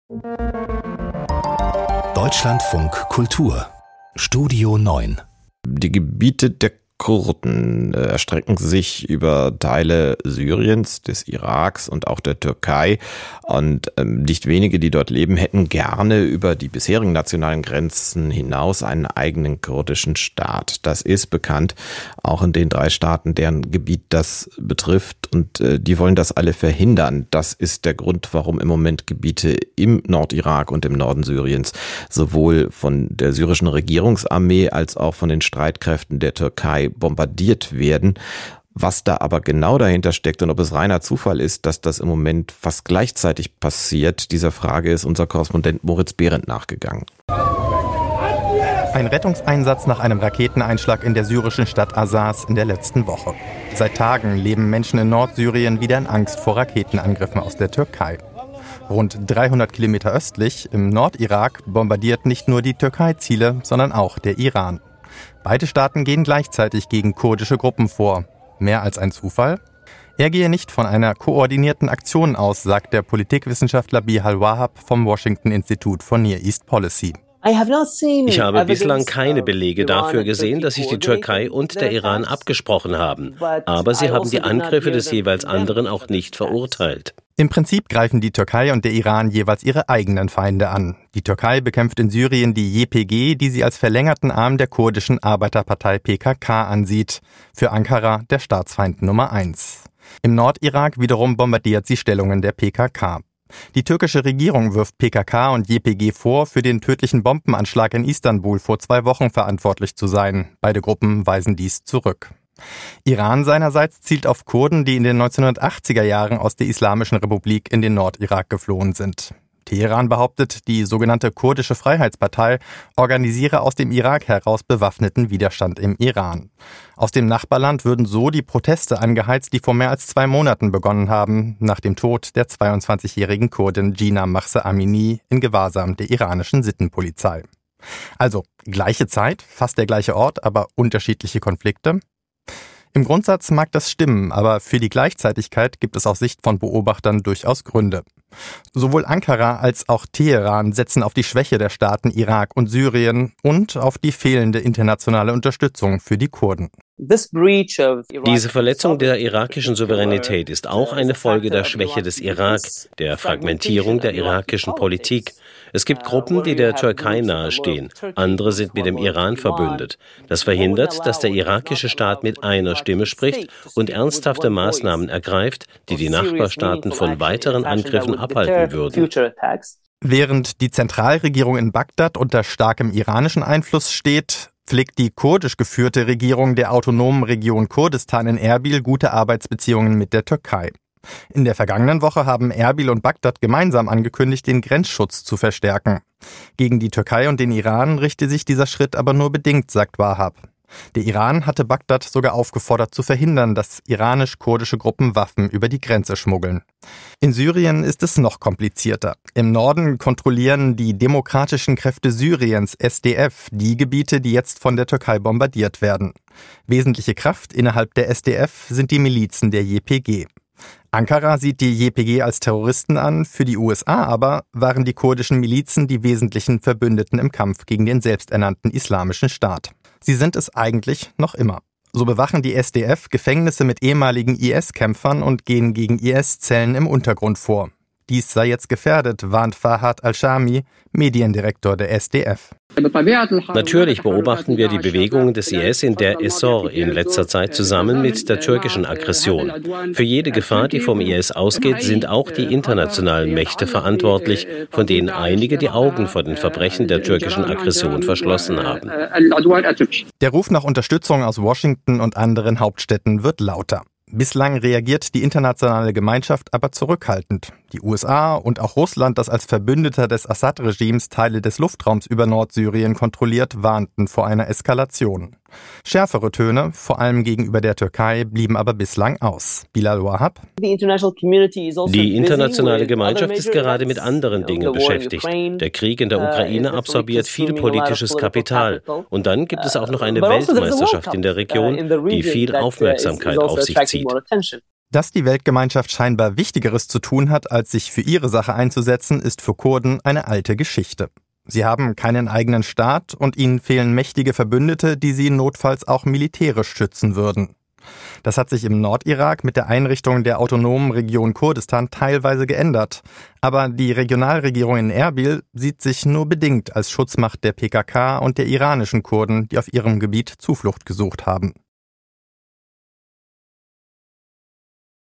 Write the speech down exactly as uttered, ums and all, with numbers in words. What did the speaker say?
Deutschlandfunk Kultur Studio neun. Die Gebiete der Kurden äh, erstrecken sich über Teile Syriens, des Iraks und auch der Türkei. Und ähm, nicht wenige, die dort leben, hätten gerne über die bisherigen nationalen Grenzen hinaus einen eigenen kurdischen Staat. Das ist bekannt, auch in den drei Staaten, deren Gebiet das betrifft. Und äh, die wollen das alle verhindern. Das ist der Grund, warum im Moment Gebiete im Nordirak und im Norden Syriens sowohl von der syrischen Regierungsarmee als auch von den Streitkräften der Türkei bombardiert werden. Was da aber genau dahinter steckt und ob es reiner Zufall ist, dass das im Moment fast gleichzeitig passiert, dieser Frage ist unser Korrespondent Moritz Behrendt nachgegangen. Ein Rettungseinsatz nach einem Raketeneinschlag in der syrischen Stadt Azaz in der letzten Woche. Seit Tagen leben Menschen in Nordsyrien wieder in Angst vor Raketenangriffen aus der Türkei. Rund dreihundert Kilometer östlich, im Nordirak, bombardiert nicht nur die Türkei Ziele, sondern auch der Iran. Beide Staaten gehen gleichzeitig gegen kurdische Gruppen vor. Mehr als ein Zufall? Er gehe nicht von einer koordinierten Aktion aus, sagt der Politikwissenschaftler Bihal Wahab vom Washington Institute for Near East Policy. Ich habe bislang keine Belege dafür gesehen, dass sich die Türkei und der Iran abgesprochen haben. Aber sie haben die Angriffe des jeweils anderen auch nicht verurteilt. Im Prinzip greifen die Türkei und der Iran jeweils ihre eigenen Feinde an. Die Türkei bekämpft in Syrien die J P G, die sie als verlängerten Arm der kurdischen Arbeiterpartei P K K ansieht. Für Ankara der Staatsfeind Nummer eins. Im Nordirak wiederum bombardiert sie Stellungen der P K K. Die türkische Regierung wirft P K K und J P G vor, für den tödlichen Bombenanschlag in Istanbul vor zwei Wochen verantwortlich zu sein. Beide Gruppen weisen dies zurück. Iran seinerseits zielt auf Kurden, die in den neunzehnhundertachtziger Jahren aus der Islamischen Republik in den Nordirak geflohen sind. Teheran behauptet, die sogenannte Kurdische Freiheitspartei organisiere aus dem Irak heraus bewaffneten Widerstand im Iran. Aus dem Nachbarland würden so die Proteste angeheizt, die vor mehr als zwei Monaten begonnen haben, nach dem Tod der zweiundzwanzigjährigen Kurdin Jina Mahsa Amini in Gewahrsam der iranischen Sittenpolizei. Also gleiche Zeit, fast der gleiche Ort, aber unterschiedliche Konflikte? Im Grundsatz mag das stimmen, aber für die Gleichzeitigkeit gibt es aus Sicht von Beobachtern durchaus Gründe. Sowohl Ankara als auch Teheran setzen auf die Schwäche der Staaten Irak und Syrien und auf die fehlende internationale Unterstützung für die Kurden. Diese Verletzung der irakischen Souveränität ist auch eine Folge der Schwäche des Irak, der Fragmentierung der irakischen Politik. Es gibt Gruppen, die der Türkei nahestehen, andere sind mit dem Iran verbündet. Das verhindert, dass der irakische Staat mit einer Stimme spricht und ernsthafte Maßnahmen ergreift, die die Nachbarstaaten von weiteren Angriffen abhalten würden. Während die Zentralregierung in Bagdad unter starkem iranischen Einfluss steht, pflegt die kurdisch geführte Regierung der autonomen Region Kurdistan in Erbil gute Arbeitsbeziehungen mit der Türkei. In der vergangenen Woche haben Erbil und Bagdad gemeinsam angekündigt, den Grenzschutz zu verstärken. Gegen die Türkei und den Iran richte sich dieser Schritt aber nur bedingt, sagt Wahab. Der Iran hatte Bagdad sogar aufgefordert zu verhindern, dass iranisch-kurdische Gruppen Waffen über die Grenze schmuggeln. In Syrien ist es noch komplizierter. Im Norden kontrollieren die Demokratischen Kräfte Syriens, S D F, die Gebiete, die jetzt von der Türkei bombardiert werden. Wesentliche Kraft innerhalb der S D F sind die Milizen der J P G. Ankara sieht die J P G als Terroristen an, für die U S A aber waren die kurdischen Milizen die wesentlichen Verbündeten im Kampf gegen den selbsternannten Islamischen Staat. Sie sind es eigentlich noch immer. So bewachen die S D F Gefängnisse mit ehemaligen I S-Kämpfern und gehen gegen I S-Zellen im Untergrund vor. Dies sei jetzt gefährdet, warnt Fahad al-Shami, Mediendirektor der S D F. Natürlich beobachten wir die Bewegungen des I S in der Essor in letzter Zeit zusammen mit der türkischen Aggression. Für jede Gefahr, die vom I S ausgeht, sind auch die internationalen Mächte verantwortlich, von denen einige die Augen vor den Verbrechen der türkischen Aggression verschlossen haben. Der Ruf nach Unterstützung aus Washington und anderen Hauptstädten wird lauter. Bislang reagiert die internationale Gemeinschaft aber zurückhaltend. Die U S A und auch Russland, das als Verbündeter des Assad-Regimes Teile des Luftraums über Nordsyrien kontrolliert, warnten vor einer Eskalation. Schärfere Töne, vor allem gegenüber der Türkei, blieben aber bislang aus. Bilal Wahab. Die internationale Gemeinschaft ist gerade mit anderen Dingen beschäftigt. Der Krieg in der Ukraine absorbiert viel politisches Kapital. Und dann gibt es auch noch eine Weltmeisterschaft in der Region, die viel Aufmerksamkeit auf sich zieht. Dass die Weltgemeinschaft scheinbar Wichtigeres zu tun hat, als sich für ihre Sache einzusetzen, ist für Kurden eine alte Geschichte. Sie haben keinen eigenen Staat und ihnen fehlen mächtige Verbündete, die sie notfalls auch militärisch schützen würden. Das hat sich im Nordirak mit der Einrichtung der autonomen Region Kurdistan teilweise geändert. Aber die Regionalregierung in Erbil sieht sich nur bedingt als Schutzmacht der P K K und der iranischen Kurden, die auf ihrem Gebiet Zuflucht gesucht haben.